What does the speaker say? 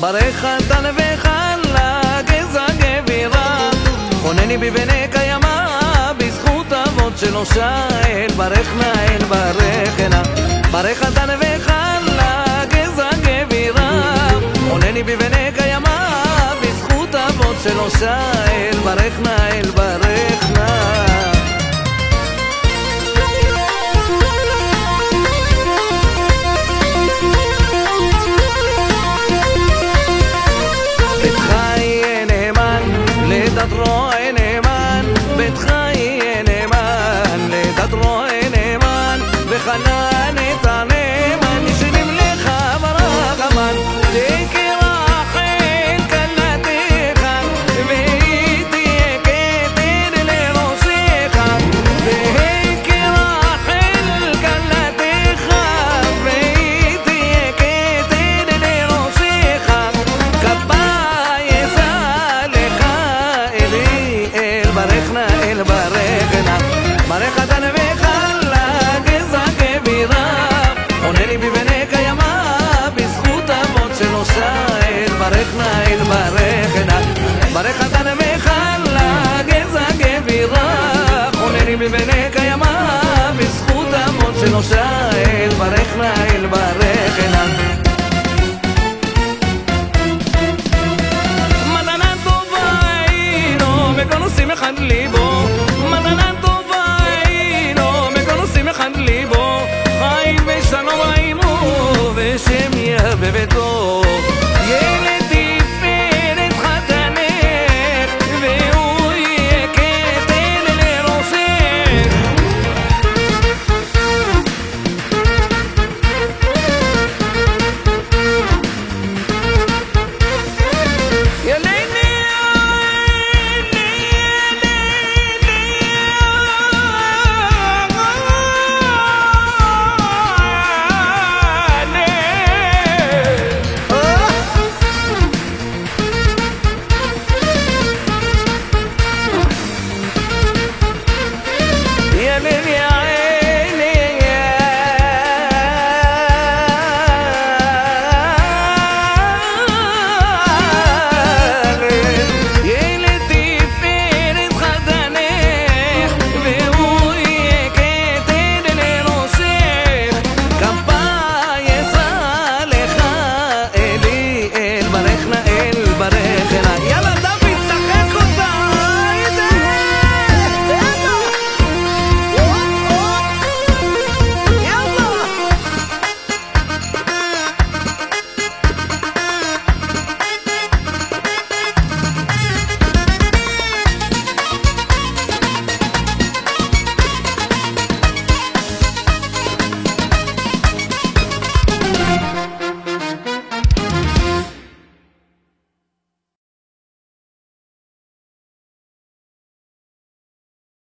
ברך חתן וחלה גזע גבירה, חונני בבני קיימה בזכות אבות שלושה. אל ברך נא אל ברך נא, ברך חתן וחלה גזע גבירה, חונני בבני קיימה בזכות אבות שלושה. אל ברך נא אל ברך נא. לדת רועה נאמן, ביתך יהיה נאמן, לדת רועה נאמן, וחנן את הנאמן, ישנים לך ברחמן, תקרא חן כלתך, והיא תהיה כתר לראשך, ותקרא חן כלתך, והיא תהיה כתר לראשך, כפה יזע לך ברך נא אל ברך נא, ברך חתן וחלה גזע גבירה, חונני בבני קיימה בזכות אבות שלושה. אל ברך נא אל ברך נא, ברך חתן וחלה גזע גבירה, חונני בבני קיימה בזכות אבות שלושה. אל ברך נא אל ברך